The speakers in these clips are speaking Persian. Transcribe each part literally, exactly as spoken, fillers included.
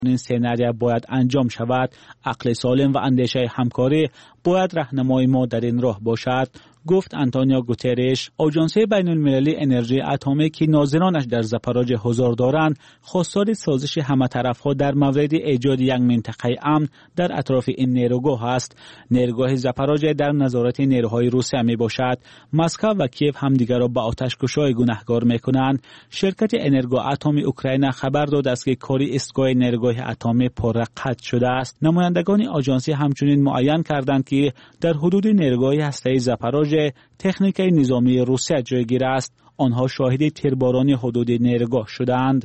این سناریو باید انجام شود. عقل سالم و اندیشه همکاری باید راهنمای ما در این راه باشد، گفت آنتونیو گوترش. آژانس بین المللی انرژی اتمی که ناظرانش در زاپاروژه حضور دارند، خواستار سازش همه طرفها در مورد ایجاد یک منطقه امن در اطراف این نیروگاه است. نیروگاه زاپاروژه در نظارت نیروهای روسیه می باشد. مسکو و کیف همدیگر را به آتش‌کشی گناهکار می‌کنند. شرکت انرژی اتمی اوکراین خبر داد است که کار ایستگاه نیروگاه اتمی پرقطع شده است. نمایندگان آژانس همچنین معین کردند که در حدود نیروگاه هسته‌ای زاپاروژه تکنیک نظامی روسیه جایگیر است. آنها شاهد تیرباران حدود نیروگاه شدند.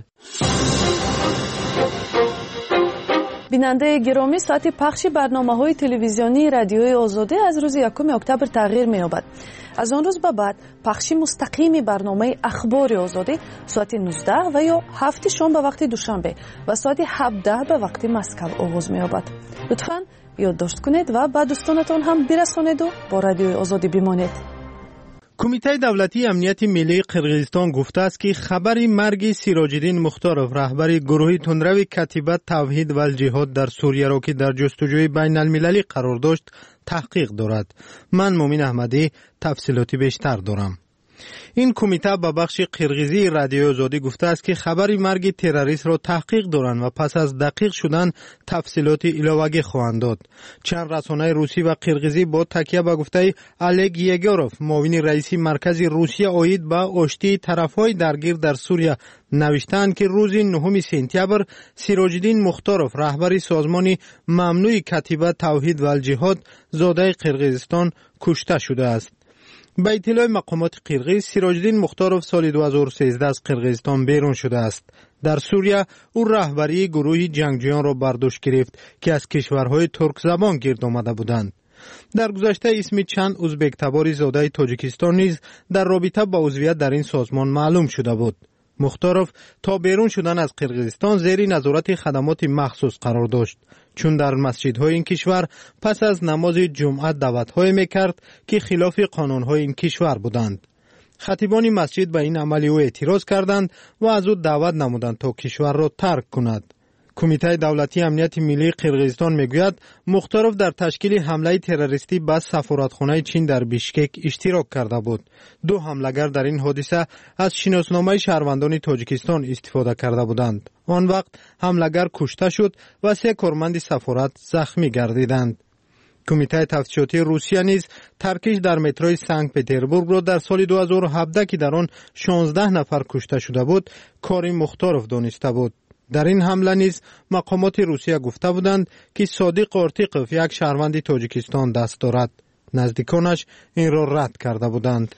بیننده گرامی، ساعت پخش برنامه‌های تلویزیونی رادیوی آزادی از روز یکم اکتبر تغییر می‌یابد. از آن روز به بعد پخش مستقیم برنامه اخبار آزادی ساعت نوزده و یا هفت شام به وقت دوشنبه و ساعت هفده به وقت مسکو آغاز می‌یابد. لطفاً یادداشت کنید و به دوستانتان هم برسانید و با رادیوی آزادی بمانید. کمیته دولتی امنیت ملی قرقیزستان گفته است که خبر مرگ سیراج‌الدین مختارov رهبر گروه تندرو کتیبه توحید و الجهاد در سوریه را که در جستجوی بین المللی قرار داشت تحقیق دارد. من مومن احمدی تفصیلاتی بیشتر دارم. این کمیته به بخش قرقیزی رادیو آزادی گفته است که خبر مرگ تروریست را تحقیق دارند و پس از دقیق شدن تفصیلات علاوه‌ای خواهند داد. چند رسانه روسی و قرقیزی با تکیه به گفته الگ یگوروف معاون رئیسی مرکز روسیه عاید به آشتی طرف‌های درگیر در سوریه نوشتند که روز نهم سپتامبر سیراج‌الدین مختارov رهبر سازمان ممنوع کتیبه توحید و الجهاد زاده قرقیزستان کشته شده است. به اطلاع مقامات قرقیز، سیراج‌الدین مختارov سال دو هزار و سیزده از قرقیزستان بیرون شده است. در سوریه او رهبری گروه جنگجویان را بر دوش گرفت که از کشورهای ترک زبان گرد آمده بودند. در گذشته اسم چند ازبک تبار زاده تاجیکستان نیز در رابطه با عضویت در این سازمان معلوم شده بود. مختارov تا بیرون شدن از قرقیزستان زیر نظارت خدمات مخصوص قرار داشت، چون در مسجدهای این کشور پس از نماز جمعه دعوت‌های میکرد که خلاف قانون‌های این کشور بودند. خطیبان مسجد به این عمل او اعتراض کردند و از او دعوت نمودند تا کشور را ترک کند. کمیته دولتی امنیت ملی قرقیزستان میگوید مختارov در تشکیل حمله تروریستی به سفارتخانه چین در بیشکک اشتراک کرده بود. دو حمله‌گر در این حادثه از شناسنامه شهروندان تاجیکستان استفاده کرده بودند. آن وقت حمله‌گر کشته شد و سه کارمند سفارت زخمی گردیدند. کمیته تفتیشاتی روسیه نیز ترکش در متروی سنت پترزبورگ را در سال دو هزار و هفده که در آن شانزده نفر کشته شده بود کار مختارov دانسته بود. در این حمله نیز مقامات روسیه گفته بودند که صادق آرتیقوف یک شهروند تاجیکستان دست دارد. نزدیکانش این را رد کرده بودند.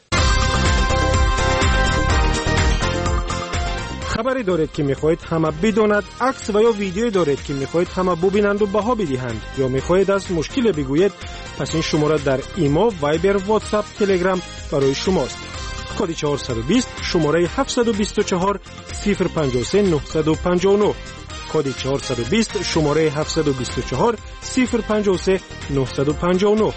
خبری دارید که میخواهید همه بداند، عکس و یا ویدیویی دارید که میخواهید همه ببینند و بها بدهند، یا میخواهید از مشکل بگویید، پس این شماره در ایما، وایبر، واتساپ، تلگرام برای شماست. کد چهارصد و بیست شماره هفتصد و بیست و چهار صفر پنجاه و سه نهصد و پنجاه و نه. کد چهارصد و بیست شماره هفتصد و بیست و چهار صفر پنجاه و سه نهصد و پنجاه و نه.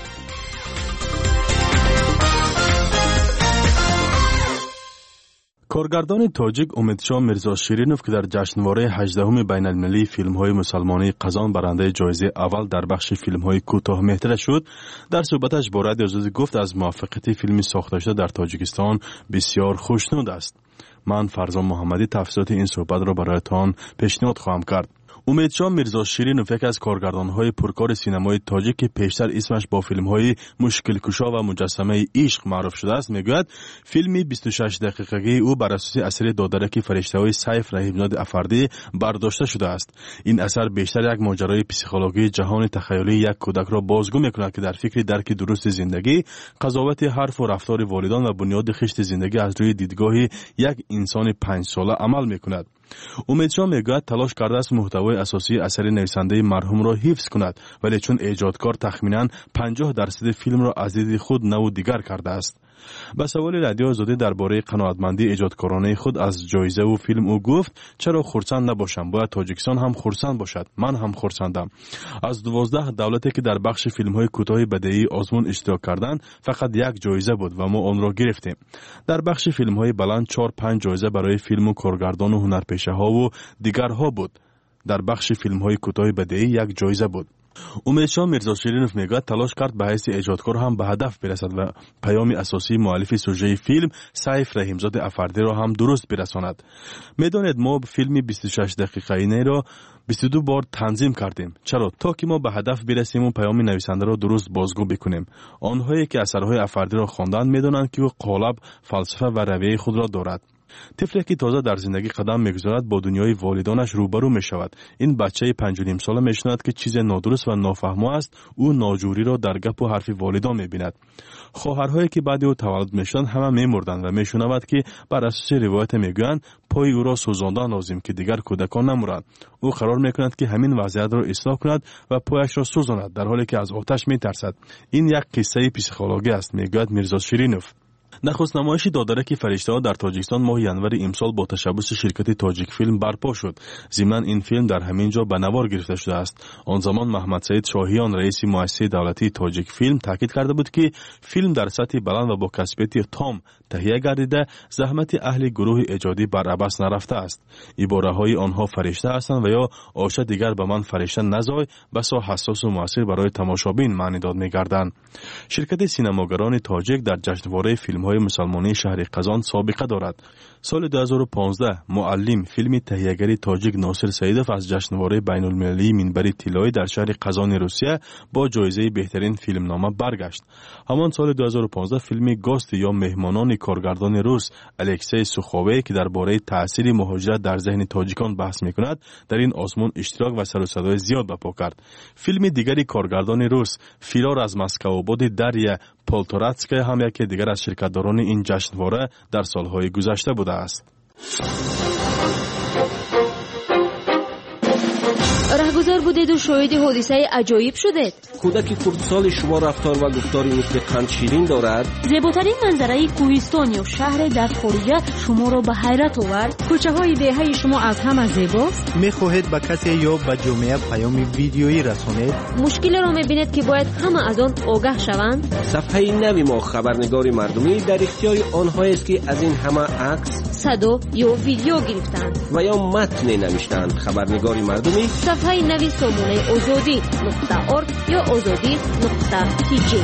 کارگردان تاجیک امیدشاه میرزا شیرینوف که در جشنواره هجدهم بین المللی فیلم های مسلمانی قزان برنده جایزه اول در بخش فیلم های کوتاه مهتر شد، در صحبتش با رادیو آزادی گفت از موفقیت فیلمی ساخته شده در تاجیکستان بسیار خوشنود است. من فرزان محمدی تفسیرات این صحبت را برایتان پیشنهاد خواهم کرد. امیدشاه میرزا شیرینوف یک از کارگردان‌های پرکار سینمای تاجیک که پیشتر اسمش با فیلم‌های مشکل کشا و مجسمه عشق معروف شده است میگوید فیلمی بیست و شش دقیقه‌ای او بر اساس اثر دادرک فرشته‌های سیف رحیم‌نژاد افردی برداشته شده است. این اثر بیشتر یک ماجرای پسیکولوژی جهان تخیلی یک کودک را بازگو می‌کند که در فکر درک درست زندگی، قضاوت حرف و رفتار والدان و بنیاد خشت زندگی از روی دیدگاه یک انسان پنج ساله عمل می‌کند. امیدشاه میگوید تلاش کرده است محتوای اساسی اثر نویسنده مرحوم را حفظ کند، ولی چون ایجادکار تخمیناً پنجاه درصد فیلم را از دید خود نو دیگر کرده است. به سوال رادیو آزادی درباره قناعتمندی ایجادکارانه خود از جایزه و فیلم او گفت چرا خرسند نباشم، باید تاجیکستان هم خرسند باشد، من هم خرسندم. از دوازده دولتی که در بخش فیلم های کوتاه بدیهی آزمون اشتراک کردند فقط یک جایزه بود و ما آن را گرفتیم. در بخش فیلم های بلند چهار پنج جایزه برای فیلم و کارگردان و هنرپیشه ها و دیگرها بود. در بخش فیلم‌های کوتاه بدیعی یک جایزه بود. امیدشاه میرزا شیرینوف میگوید تلاش کرد به حیث ایجادکار هم به هدف برسد و پیام اساسی مؤلف سوژه فیلم سیف رحیمزاده افردی را هم درست برساند. میدانید ما فیلمی بیست و شش دقیقه‌ای را بیست و دو بار تنظیم کردیم. چرا؟ تا که ما به هدف برسیم و پیام نویسنده را درست بازگو بکنیم. آنهایی که اثرهای افردی را خواندند میدانند که او قالب، فلسفه و رویه خود را دارد. طفلی که تازه در زندگی قدم میگذارد با دنیای والدانش روبرو می شود. این بچه پنج و نیم ساله می شنود که چیز نادرست و نافهمه است. او ناجوری را در گپ و حرف والدان می بیند. خواهرهایی که بعد او تولد می شدند همه می مردند و می شنود که بر اساس روایت می گویند پای او را سوزاندن لازم که دیگر کودکان نمرند. او قرار می کند که همین وضعیت را اصلاح کند و پایش را سوزاند در حالی که از آتش می ترسد. این یک قصه پسیخولوژی است، می گوید میرزا شیرینوف. نخست نمایش دادرک فرشته ها در تاجیکستان ماه ینور امسال با تشبث شرکت تاجیک فیلم برپا شد. ضمن این فیلم در همین جا به نوار گرفته شده است. آن زمان محمد سعید شاهیان رئیس مؤسسه دولتی تاجیک فیلم تاکید کرده بود که فیلم در سطح بلند و با کسبیت تام تهیه گردیده، زحمت اهل گروه ایجادی بر عبث نرفته است. عباره های آنها فرشته هستند و یا آشه دیگر به من فرشته نزای، بسا حساس و مؤثر برای تماشابین معنی داد می‌گردند. شرکت سینماگران تاجیک در جشنواره فیلم های مسلمانی شهر قزان سابقه دارد. سال دو هزار و پانزده معلم فیلم تهیه‌گری تاجیک ناصر سیدوف از جشنواره بین المللی منبری طلایی در شهر قزان روسیه با جایزه بهترین فیلمنامه برگشت. همان سال دو هزار و پانزده فیلم گاست یا مهمانان کارگردان روس الکسی سوخووی که درباره تاثیر مهاجرت در ذهن تاجیکان بحث می‌کند در این آزمون اشتراک و سر و صدای زیاد برپا کرد. فیلم دیگری کارگردان روس فرار از مسکو آباد دریا پولتوراتسکی هم یکی دیگر از شرکت‌داران این جشنواره در سالهای گذشته بوده است. رهگذر بودید و شاهد حادثه عجایب شدید. کودک خردسال شما رفتار و گفتاری مثل قند شیرین دارد. زیباترین منظره کوهستان یا شهر در خارجه شما را به حیرت آورد. کوچه های دهه شما از همه زیباست. میخواهید به کسی یا به جامعه پیام ویدیویی رسانید؟ مشکل را میبینید که باید همه از آن آگاه شوند. صفحه نوی ما خبرنگار مردمی در اختیار آنهایی است که از این همه عکس، صدا یا ویدیو گرفتند و یا متن نوشتند. خبرنگار مردمی صفحه نوی سامانه آزادی نقطه ارگ یا آزادی نقطه تیجی.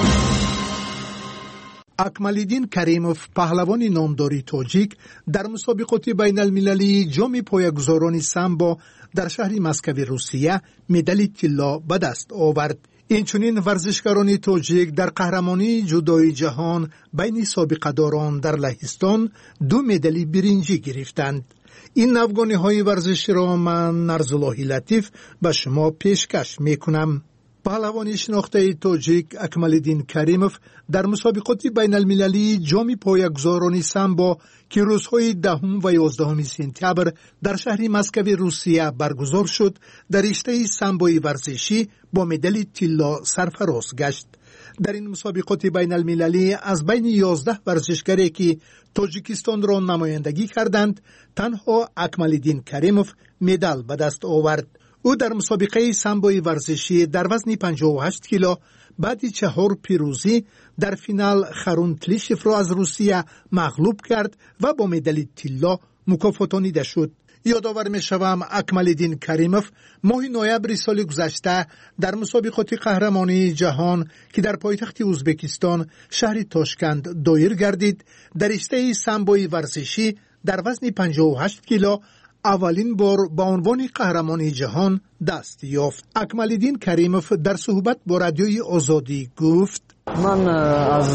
اکمالدین کریموف پهلوان نامداری تاجیک در مسابقات بین المللی جام پایه‌گذاران سامبو در شهر مسکو روسیه مدال طلا به دست آورد. اینچنین ورزشکاران تاجیک در قهرمانی جودوی جهان بین سابقه‌داران در لهستان دو مدال برنجی گرفتند. این نوگانی های ورزشی را من نرزالله لطیف به شما پیشکش می کنم. پهلوان شناخته تاجیک اکمالدین کریموف در مسابقات بین المللی جام پایه‌گذاران سامبو که روزهای دهم و یازدهم سپتامبر در شهر مسکو روسیه برگزار شد در رشته سامبوی ورزشی با مدال طلا سرفراز گشت. در این مسابقات بین المللی از بین یازده ورزشکاری که تاجیکستان را نمایندگی کردند تنها اکمالدین کریموف مدال به دست آورد. او در مسابقه سامبوی ورزشی در وزن پنجاه و هشت کیلو بعد چهار پیروزی در فینال خارون تلیشف را از روسیه مغلوب کرد و با مدال طلا مکافاتانیده شد. یادآور می شوم اکمالدین کریموف ماه نوامبر سال گذشته در مسابقات قهرمانی جهان که در پایتخت ازبکستان شهر تاشکند دایر گردید در رشته سامبوی ورزشی در وزن پنجاه و هشت کیلو اولین بار با عنوان قهرمانی جهان دست یافت. اکمالدین کریموف در صحبت با رادیوی آزادی گفت: من از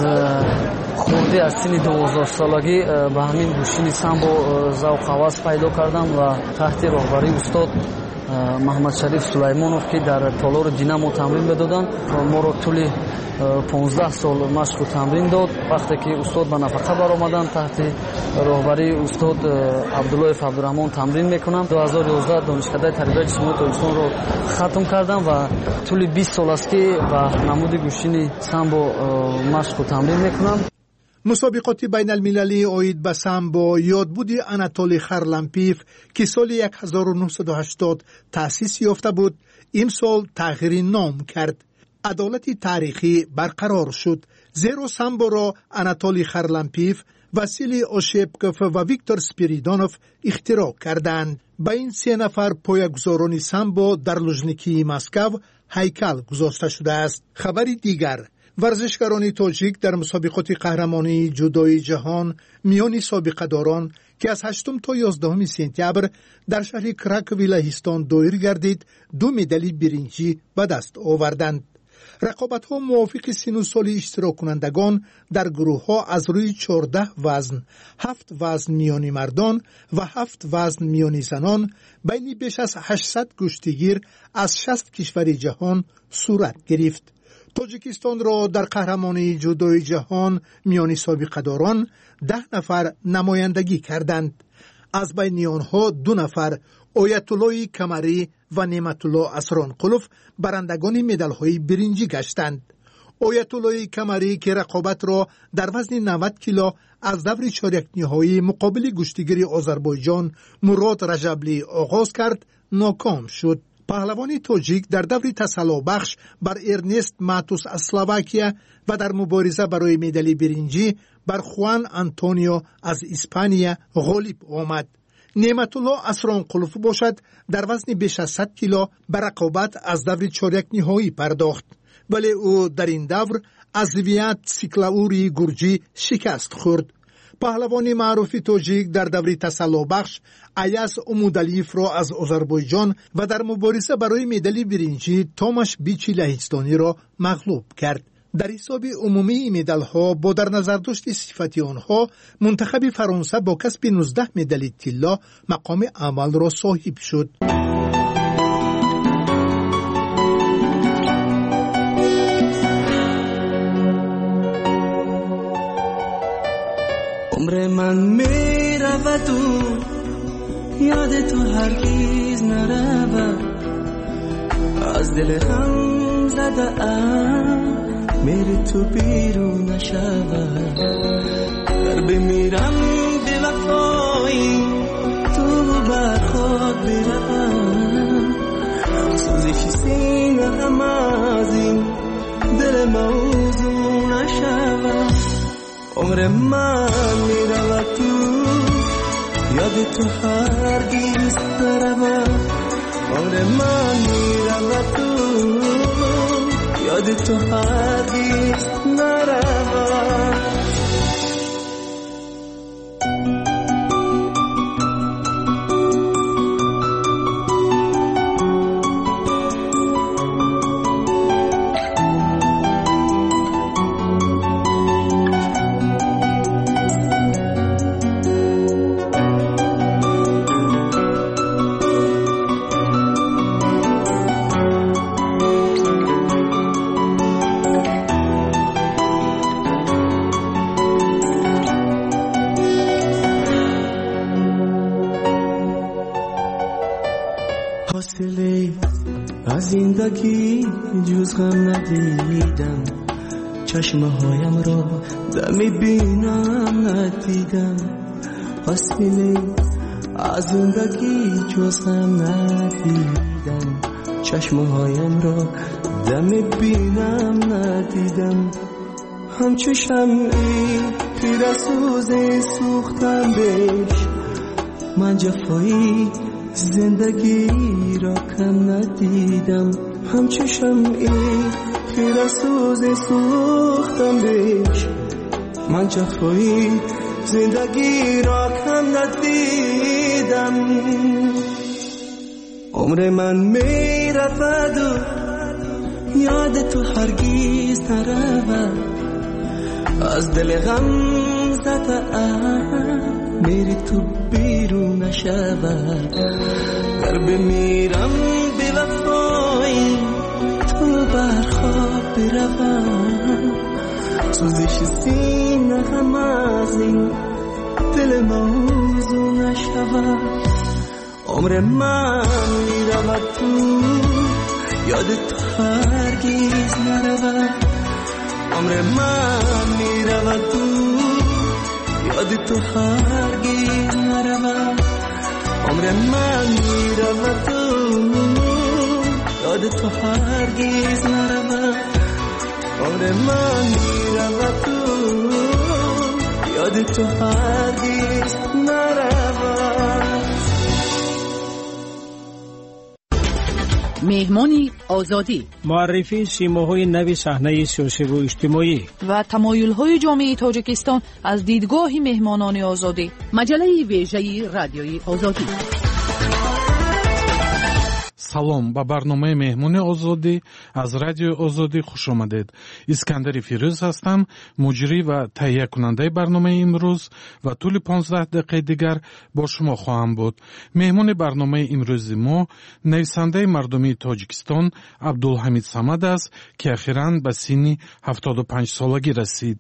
خورده از سن دوازده سالگی به همین گوشین سامبو ذوق هوس پیدا کردم و تحت راهبری استاد محمد شریف سلیمانوف که در تالار جینامو تمرین میدادند ما را طول پانزده سال مشق و تمرین داد. وقتی که استاد به نفقه برآمدند تحت راهبری استاد عبدالله عبدالرحمن تمرین میکنم. دو هزار و یازده دانشکده تربیت جسمانی تاجیکستان را ختم کردم و طول بیست سال است که به نمود گوشین سامبو مشق و تمرین میکنم. مسابقات بین المللی عاید به سامبو یادبود آناتولی خارلامپیف که سال هزار و نهصد و هشتاد تأسیس یافته بود این سال تغییر نام کرد. عدالت تاریخی برقرار شد زیرا سامبو را آناتولی خارلامپیف، واسیلی اوشپکوف و ویکتور سپیریدونوف اختراع کردند. به این سه نفر پایه‌گذاران سامبو در لوژنیکی مسکو هیکل گذاشته شده است. خبری دیگر، ورزشکاران تاجیک در مسابقات قهرمانی جودوی جهان میان سابقه‌داران که از هشتم تا یازدهم سپتامبر در شهر کراکوی لهستان دایر گردید دو مدال برنجی به دست آوردند. رقابت‌ها موافق سن و سال اشتراک کنندگان در گروه‌ها از روی چهارده وزن، هفت وزن میانی مردان و هفت وزن میانی زنان بین بیش از هشتصد کشتیگیر از شصت کشور جهان صورت گرفت. تاجیکستان را در قهرمانی جودوی جهان میانی سابقه‌داران ده نفر نمایندگی کردند. از بین آنها دو نفر آیت الله کمری و نعمت الله اسرانقلوف برندگان مدال‌های برنجی گشتند. آیت الله کمری که رقابت را در وزن نود کیلو از دور چهارک نهایی مقابل گشتیگر آذربایجان مراد رجبلی آغاز کرد، ناکام شد. پهلوان تاجیک در دور تسلا بخش بر ارنست ماتوس از اسلواکیا و در مبارزه برای مدال برنجی بر خوان آنتونیو از اسپانیا غالب آمد. نعمت الله اسرانقلوف باشد در وزن بیش از صد کیلو به رقابت از دور چهارک نهایی پرداخت، ولی او در این دور از زویت سیکلاوری گرجی شکست خورد. پهلوان معروف تاجیک در دور تسلا بخش ایاز امودالیف را از آذربایجان و در مبارزه برای مدال برنجی تاماش بیچی لهستانی را مغلوب کرد. در حساب عمومی مدال ها با در نظر داشت صفتی آنها منتخب فرانسه با کسب نوزده مدال طلا مقام اول را صاحب شد. عمر من می رود و یاد تو هرگز نرود، از دل غم زده ام میری تو بیرون نشود. در بمیرم به وفایی تو بر خود بروم، سوزش سینه غم از این دل موضوع نشود. عمر من میرود تو یاد تو هرگز نرود، عمر من میرود تو یاد تو هرگز نرود. از زندگی جز غم ندیدم، چشمه هایم را دمی بینم ندیدم. فاصله از زندگی جز غم ندیدم، چشمه هایم را دمی بینم ندیدم. همچو شمعی پیر سوز سوختم بهش، من جفایی زندگی را کم ندیدم. همچو شمعی پیر سوز سوختم بهش، من جفایی زندگی را کم ندیدم. عمر من می رود و یاد تو هرگز نرود، از دل غم زده ام میری تو بیرون نشود. در بمیرم به وفایی تو بر خواب بروم، سوزش سینه غم از این دل موضوع نشود. عمر من میرود تو یاد تو هرگز نرود، عمر من میرود تو یاد تو هرگز نرود. عمر من میرود تو یاد تو هرگز نرود، عمر من میرود تو یاد تو هرگز نرود. مهمانی آزادی، معرفی سیماهای نوی صحنه سیاسی و اجتماعی و تمایل‌های جامعه تاجیکستان از دیدگاه مهمانان آزادی. مجله ویژه رادیوی آزادی. салом ба барномаи меҳмони озодӣ аз радиои озодӣ хуш омадед. искандари фирӯз ҳастам, муҷрӣ ва таҳиякунандаи барномаи имрӯз ва тӯли понздаҳ дақиқаи дигар бо шумо хоҳам буд. меҳмони барномаи имрӯзи мо нависандаи мардумии тоҷикистон абдулҳамид самад аст, ки ахиран ба синни ҳафтоду панҷсолагӣ расид.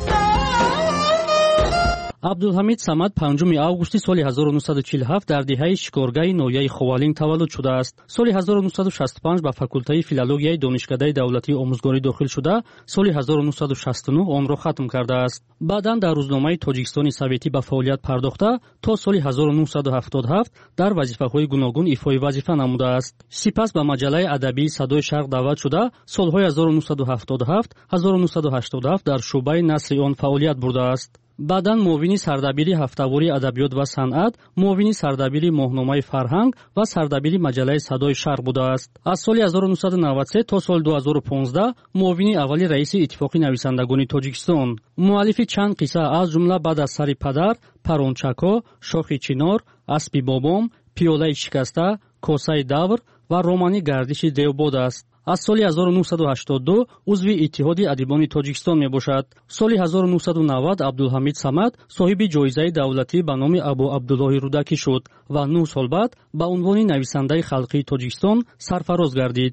абдулҳамид самад панҷуми августи соли ҳазору нуҳсаду чилу ҳафт дар диҳаи шикоргаҳи ноҳияи ховалин таваллуд шудааст. соли ҳазору нуҳсаду шасту панҷ ба факултаи филологияи донишкадаи давлатии омӯзгорӣ дохил шуда, соли ҳазору нуҳсаду шасту нӯҳ онро хатм кардааст. баъдан дар рӯзномаи Тоҷикистони Советӣ ба фаъолият пардохта, то соли ҳазору нуҳсаду ҳафтоду ҳафт дар вазифаҳои гуногун ифои вазифа намудааст. сипас ба маҷалаи адабии Садои Шарқ даъват шуда, солҳои ҳазору нуҳсаду ҳафтоду ҳафт - ҳазору нуҳсаду ҳаштоду ҳафт дар шуъбаи насри он фаъолият бурдааст. баъдан муовини сардабири ҳафтавории адабиёт ва санъат, муовини сардабири моҳномаи фарҳанг ва сардабири маҷалаи Садои Шарқ будааст. аз соли ҳазору нуҳсаду навад и се то соли ду ҳазору понздаҳ муовини аввали раиси Иттифоқи нависандагони Тоҷикистон. муаллифи чанд қисса аз ҷумла баъд аз сари падар, Парончако, Шохи чинор, Аспи бобом, Пиёлаи шикаста, Косаи давр ва романи Гардиши девбод аст. аз соли ҳазору нуҳсаду ҳаштоду ду узви Иттиҳоди адибони Тоҷикистон мебошад. соли ҳазору нуҳсаду навад Абдулҳамид Самад соҳиби ҷоизаи давлатӣ ба номи Абу Абдуллоҳи Рудакӣ шуд ва нӯҳ сол баъд ба унвони нависандаи халқии Тоҷикистон сарфароз гардид.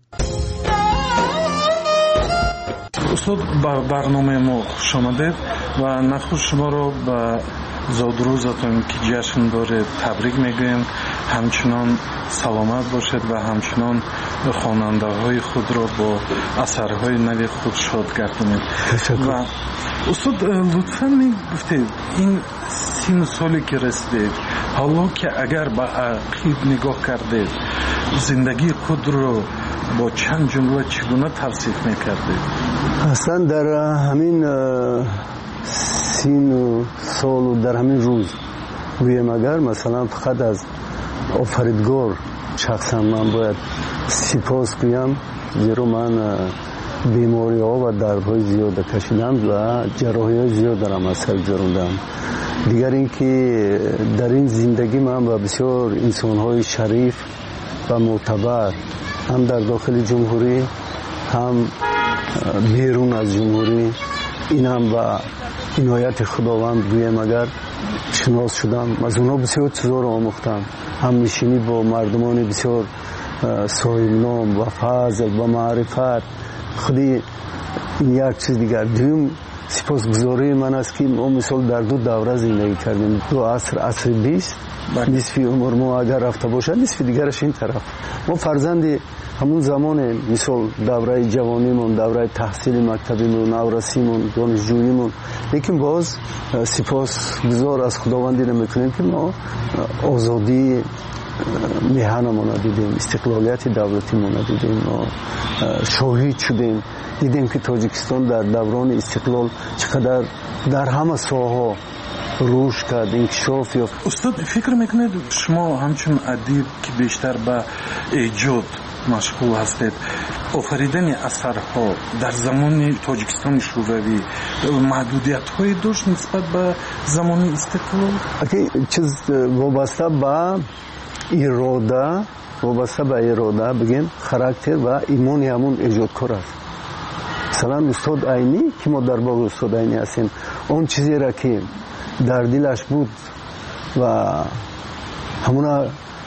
устод, ба барномаи мо хуш омадед ва нахуш шуморо ба зодрӯзатон ки ҷашн доред табрик мегӯем. ҳамчунон саломат бошед ва ҳамчунон хонандаҳои худро бо асарҳои нави худ шод гардонед. ва устод, лутфан мегуфтед ин сину соле ки расидед, ҳоло ки агар ба ақиб нигоҳ кардед, зиндагии худро бо чанд ҷумла чӣ гуна тавсиф мекардед? аслан дар ҳамин сину солу дар ҳамин рӯз гӯем, агар масалан фақат аз офаридгор шахсан ман бояд сипос гӯям, зеро ман бемориҳо ва дардҳои зиёда кашидам ва ҷарроҳиҳои зиёд дарам аз сар гузарондам. дигар ин ки дар ин зиндагӣ ман ба бисёр инсонҳои шариф ва мӯътабар ҳам дар дохили ҷумҳурӣ ҳам берун аз ҷумҳурӣ, инам ба инояти худованд гӯем агар шинос шудам. аз онҳо бисёр чизҳоро омӯхтам, ҳамнишинӣ бо мардумони бисёр соҳибном ва фазл ва маърифат. худи як чиз дигар, дуюм сипосгузории ман аст ки мо мисол дар ду давра зиндагӣ кардем, ду аср, асри бист, нисфи умр мо агар рафта бошад, нисфи дигараш ин тараф. мо фарзанди ҳамун замоне, мисол давраи ҷавонимон, давраи таҳсили мактабимон, наврасимон, донишҷӯимон, лекин боз сипосгузор аз худовандӣ намекунем ки мо озодии меҳанамона дидем, истиқлолияти давлатимона дидем, мо шоҳид шудем, дидем ки Тоҷикистон дар даврони истиқлол чӣ қадар дар ҳама соҳаҳо рушд кард, инкишоф ёфт. устод, фикр мекунед шумо ҳамчун адиб ки бештар ба эҷод машғул ҳастед, офаридани асарҳо дар замони Тоҷикистони шӯравӣ маҳдудиятҳое дошт нисбат ба замони истиқлол? чиз вобаста ба ирода, вобаста ба ирода бигем характер ва имони ҳамун эҷодкор аст. масалан устод Айнӣ ки мо дар боғи устод Айнӣ ҳастем, он чизеро ки дар дилаш буд ва ҳамуна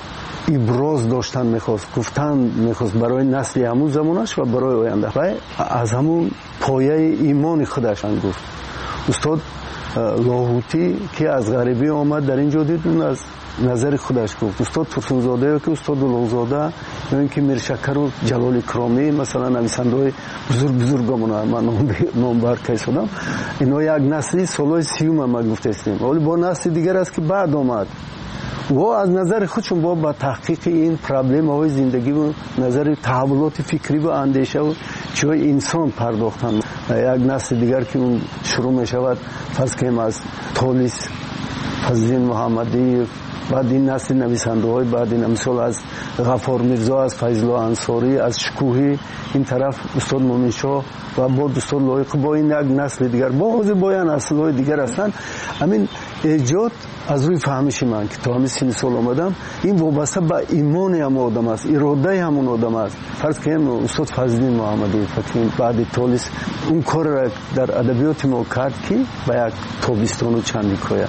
иброз доштан мехост, гуфтан мехост барои насли ҳамун замонаш ва барои оянда, ва аз ҳамун пояи имони худаш гуфт. устод Лоҳутӣ ки аз ғарибӣ омад дар ин ҷо дид, аз назари худаш гуфт. устод Турсунзодаё ки устод Улуғзода, ё ин ки Миршакару Ҷалоли Кромӣ, масалан нависандаҳои бузург бузургамона ман номбар кашодам, инҳо як насли солҳои сиюма ма гуфтастем. вале бо насли дигар аст ки баъд омад, во аз назари худшон бо ба таҳқиқи ин проблемаҳои зиндагиву назари таҳаввулоти фикрӣ ва андешаву чиҳои инсон пардохтанд. як насли дигар ки он шурӯъ мешавад, фарз кунем аз Толис فضلین محمدی، بعد این نسل نویسنده های بعد این مثال از غفار میرزا، از فیض الله انصاری، از شکوهی، این طرف استاد مومن شاه و با استاد لایق، با این یک نسل دیگر، با حوزه باید نسل های دیگر هستند. همین ایجاد از روی فهمش من که تا همین سن سال آمدم، این وابسته به ایمان هم آدم است، اراده همون آدم است. فرض کنیم استاد فضلین محمدی فکرین بعد تالیس اون کار را در ادبیات ما کرد که به یک تابستان و چندیکای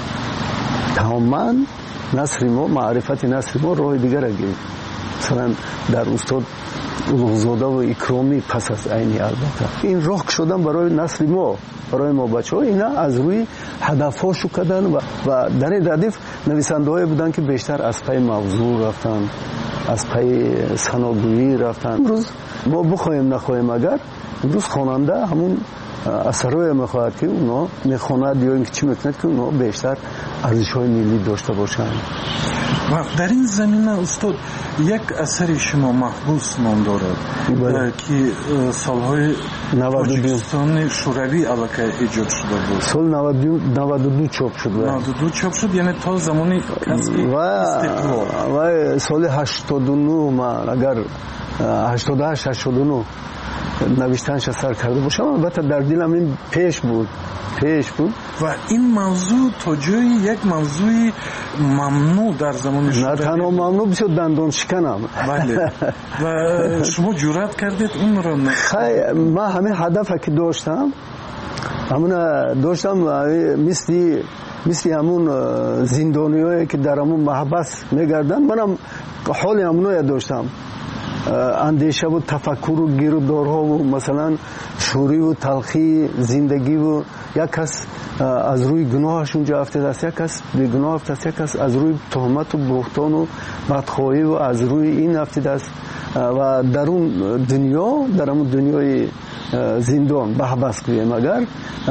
تماما نصر ما، معرفت نصر ما راه دیگر گرفت. مثلا در استاد اولوزاده و اکرامی پس از عینی البته این راه شدن برای نسل ما، برای ما بچه ها، اینا از روی هدفاشو کردن و, و در این ردیف نویسنده های بودن که بیشتر از پای موضوع رفتن، از پای سناگویی رفتن. امروز ما بخوایم نخوایم اگر امروز خواننده همون اثرهای میخواهد که اونا میخواند یا اینکه چی میکند که اونا بیشتر ارزش های ملی داشته باشند. و در این زمینه استاد یک اثر شما محبوس نام دارد که سالهای تاجیکستان شوروی علاقه ایجاد شده بود. سال نود و دو چاپ شد. نود و دو چاپ شد، یعنی تا زمانی کسب استقلال. و سال هشتاد و نه من اگر هشتاد و هشت هشتاد و نه نوشتنش اثر کرده باشم، البته در دلم این پیش بود پیش بود و این موضوع تا جایی یک موضوع ممنوع در زمان شوروی، نه تنها ممنوع بسیار دندان شکنم. بله. و شما جرأت کردید اون رو؟ خیلی من همین هدفی که داشتم همون داشتم مثل مثل همون زندانیایی که در همون محبس میگردن، منم حال همونو داشتم، اندیشه و تفکر و گیرودارها و مثلا شوری و تلخی زندگی و یک کس از روی گناهش اونجا افتاده است، یک کس به گناه افتاده است، یک کس از روی تهمت و بهتان و بدخواهی و از روی این افتاده است و در اون دنیا، در اون دنیای زندان بحبس کنیم اگر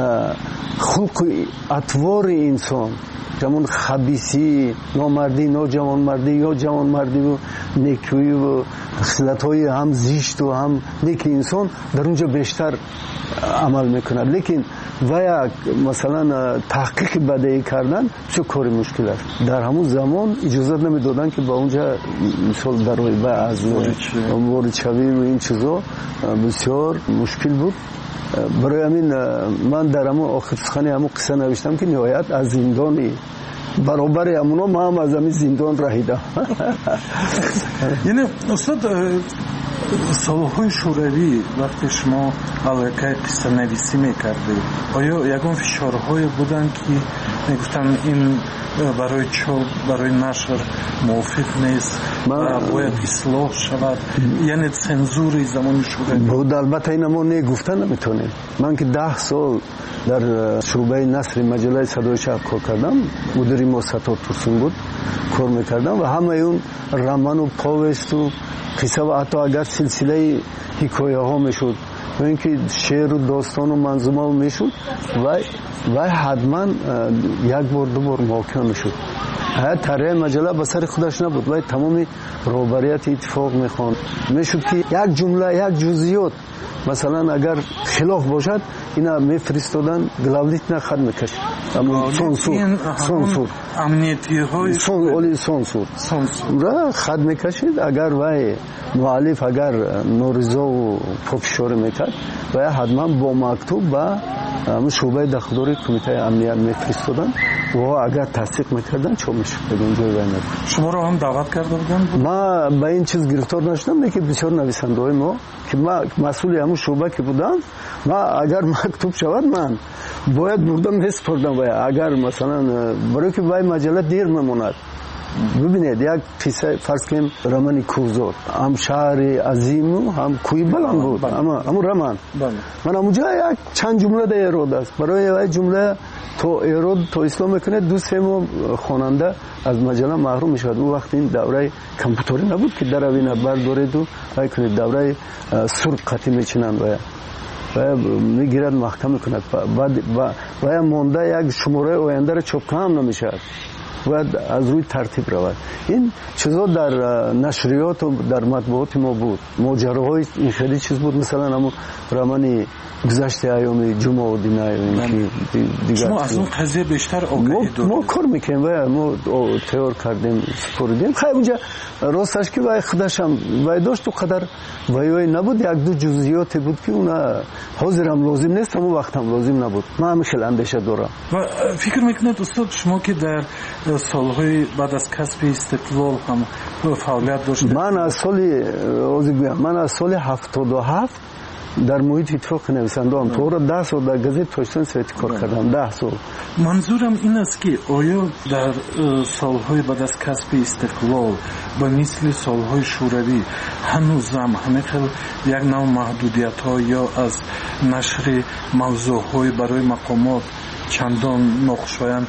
خلق اطوار انسان، جمعون خبیسی، نامردی، ناجوانمردی یا جوانمردی و نیکویی و خصلت‌های هم زیشت و هم نیک انسان در اونجا بیشتر عمل میکند. لیکن و یک مثلا تحقیق بدیهی کردن چه کاری مشکل است. در همون زمان اجازه نمیدادن که با اونجا مثال در روی از وارد شوی و این چیزا بسیار مشکل بود. برای همین من در همون آخر سخنی همون قصه نوشتم که نهایت از زندانی برابر همونا ما هم از همین زندان رهیدم. یعنی استاد سالهای شوروی وقتی شما علاقه قصه نویسی میکردید، آیا یکان فشارهای بودن که میگفتن این برای چاپ برای نشر موافق نیست و باید اصلاح شود، یعنی سنزور زمان شوروی بود؟ البته این ما نگفتن نمیتونیم. من که ده سال در شعبه نشر مجله صدای شهر کار کردم، مدیر ما ستار ترسون بود کار میکردم و همه اون رمان و پاوست و قصه و حتی اگر سلسله حکایه ها میشد و اینکه شعر و داستان و منظومه ها میشد و و حتما یک بار دو بار واقع میشد. هر طرح مجله به سر خودش نبود و تمام روبریت اتفاق میخواند. میشد که یک جمله یک جزئیات مثلا اگر خلاف باشد اینا میفرستادن گلاولیت نه خط میکشید، اما سانسور سانسور امنیتی های سون اولی سانسور را خط میکشید. اگر وای مؤلف اگر نورزا و پافشار میکرد و حتما با مکتوب با همون شعبه داخلداری کمیته امنیت میفرستادن و اگر تصدیق میکردن چه میشد اونجا وینر. شما رو هم دعوت کرده بودن؟ ما به این چیز گرفتار نشدم که بسیار نویسنده های ما که ما مسئول همون شعبه که بودم، ما اگر مکتوب شود من باید بردم میسپردم و اگر مثلا برای که وای مجله دیر میموند. ببینید یک قصه فرض کنیم رمان کوزور هم شهر عظیم و هم کوی بلند بود، اما همون رمان من همونجا یک چند جمله در ایراد است. برای یک جمله تو ایراد تو اسلام میکنه دو سه ماه خواننده از مجله محروم میشد. اون وقت این دوره کامپیوتری نبود که در اوینه بردارید و وای کنید، دوره سرخ خطی میچینند و و میگیرد محکم میکند. بعد و مونده یک شماره آینده را چاپ هم نمیشد. باید از روی ترتیب رود. این چیزا در نشریات و در مطبوعات ما بود. ماجراهای این خیلی چیز بود، مثلا همون رمانی گذشته ایام جمعه و دینه که دیگر شما از اون قضیه بیشتر آگاهی دارید. ما کار میکنیم و ما تیار کردیم سپردیم. خیلی اونجا راستش که وای خودش هم وای داشت و قدر وای وای نبود، یک دو جزئیاتی بود که اونا حاضرم لازم نیست، اون وقت هم لازم نبود. من همیشه اندیشه دارم. و فکر میکنید استاد شما که در سالهای بعد از کسب استقلال هم فعالیت داشتید؟ من از سال من از سال هفتاد و هفت در محیط اتفاق نویسنده هم تو را ده سال در گزیت توشتن سویتی کار کردم. ده سال. منظورم این است که آیا در سالهای بعد از کسب استقلال به مثل سالهای شوروی هنوزم همه خیل یک نوع محدودیت ها یا از نشر موضوع های برای مقامات چندان ناخوشایند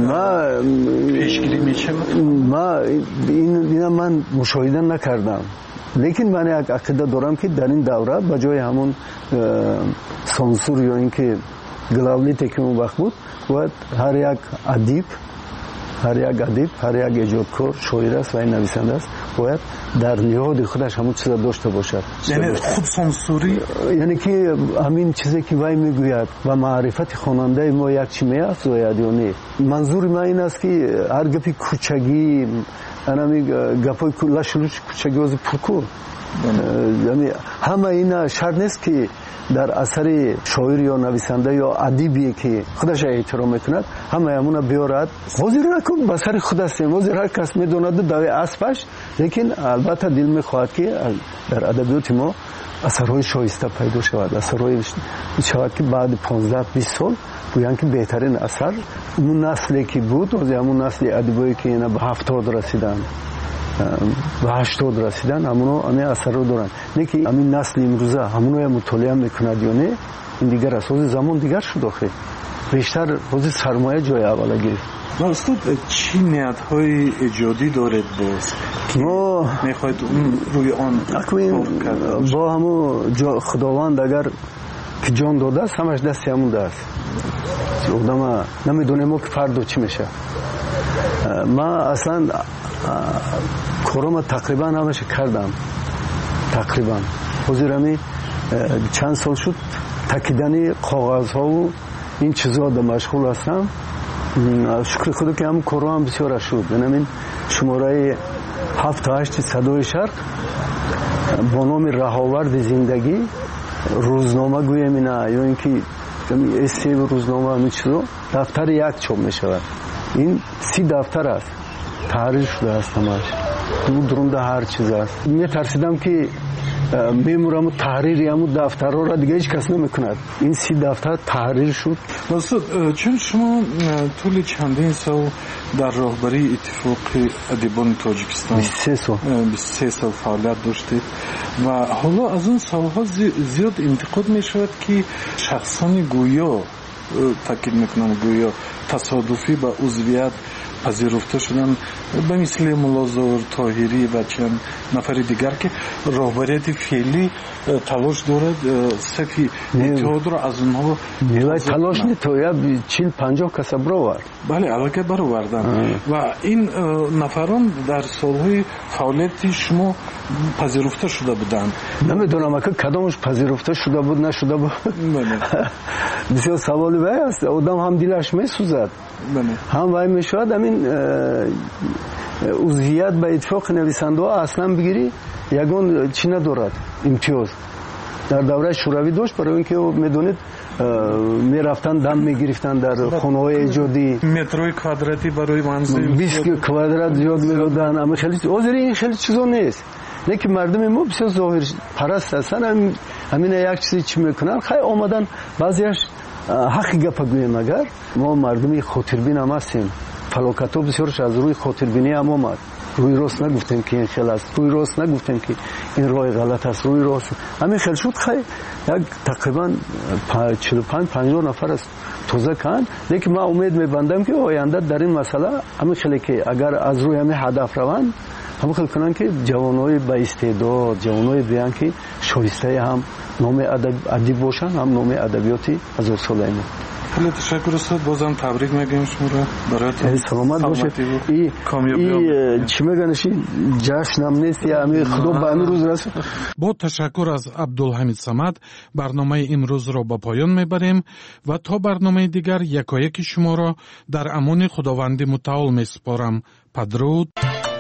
پیشگیری میشه؟ ما این اینا من مشاهده نکردم، لیکن من یک عقیده دارم که در این دوره به جای همون سانسور یا اینکه گلاولیتی که اون وقت بود، باید هر یک ادیب هر یک ادیب هر یک ایجادکار شاعر است و این نویسنده است باید در نهاد خودش همون چیزا داشته باشد. یعنی خود سانسوری، یعنی که همین چیزی که وای میگوید و معرفت خواننده ما یک چی میافزاید یا نه. منظور من این است که هر گپی کوچگی انا می گپای لاشلوش کوچگی از پرکو، یعنی همه اینا شرط نیست که در اثر شاعر یا نویسنده یا ادیبی که خودش احترام میکند همه همونا بیارد. وزیر نکن بسر خود است، وزیر هر کس میدوند دوی اسبش، لیکن البته دل میخواهد که در ادبیات ما اثرهای شایسته پیدا شود، اثرهای شود که بعد پانزده بیست سال گویند که بهترین اثر اون نسلی که بود و همون نسل ادیبایی که اینا به هفتاد رسیدن به هشتاد رسیدن همونو همین اثر رو دارن. نه که همین نسل امروزه همونو هم مطالعه میکند یا نه، این دیگر است. حوض زمان دیگر شد آخه بیشتر حوض سرمایه جای اوله گرفت. استاد چی نیت‌های ایجادی دارید باز که ما میخواید روی آن با همون خداوند اگر که جان داده است همش دستی همون دست آدم نمیدونه ما که فردا چی میشه. ما اصلا کارم تقریبا همش کردم، تقریبا حضور همی چند سال شد تکیدنی کاغذ ها و این چیزها در مشغول هستم. شکر خدا که هم کارم هم بسیار شد. این شماره هفت هشت صدای شرق با نام رهاورد زندگی روزنامه گویم اینا یا اینکه استی روزنامه همین چیزا دفتر یک چاپ می شود. این سی دفتر است، تحریر شده است همش، دو درونده هر چیز است. می ترسیدم که میمورم و تحریری همون دفترها را دیگه هیچ کس نمیکند. این سی دفتر تحریر شد. استاد چون شما طول چندین سال در راهبری اتفاق ادیبان تاجیکستان بیست و سه سال بیست و سه سال فعالیت داشتید و حالا از اون سالها زیاد انتقاد می شود که شخصان گویا تاکید میکنم گویا تصادفی به عضویت پذیرفته شدن به مثل ملازور طاهری و چند نفر دیگر که راهبریت فعلی تلاش دارد صفی اتحاد را از اونها تلاش نتوید چیل پنجاه کسب برآورد. بله علاقه برآوردن و این نفران در سالهای فعالیت شما پذیرفته شده بودند. نمیدونم که کدامش پذیرفته شده بود نشده بود. بسیار سوالی وای است. آدم هم دلش میسوزد هم وای میشود. همین عضویت به اتفاق نویسنده ها اصلا بگیری یگان چی ندارد امتیاز. در دوره شوروی داشت برای اینکه میدونید میرفتن دم میگرفتن در خانه های ایجادی متروی کادراتی برای منزل بیست کوادرات زیاد میدادن. اما خیلی اوزری این خیلی چیزا نیست. لیکن مردم ما بسیار ظاهر پرست هستن. همین یک چیزی چی میکنن خیلی آمدن بعضیش حقی گپ گویم. اگر ما مردمی خاطربین هم هستیم، فلاکت ها بسیارش از روی خاطربینی هم آمد. روی راست نگفتیم که این خیل است، روی راست نگفتیم که این راه غلط است، روی راست همین خیل شد. خیلی یک تقریبا چهل و پنج پنجاه نفر است توزه کن. لیکن من امید میبندم که آینده در این مسئله همین خیلی که اگر از روی همین هدف روند همین خیلی کنن که جوانای با استعداد، جوانای بیان که شایسته هم نام ادب ادیب باشن، هم نام ادبیاتی از سال ما. خیلی تشکر استاد. بازم تبریک میگیم شما رو براتون. سلامت باشید. این کامیابی چی میگنشی جشنم نیست یا امی خدا به این روز رسید. با تشکر از عبدالحمید صمد برنامه امروز را به پایان میبریم و تا برنامه دیگر یکایک شما را در امان خداوند متعال میسپارم. پدرود.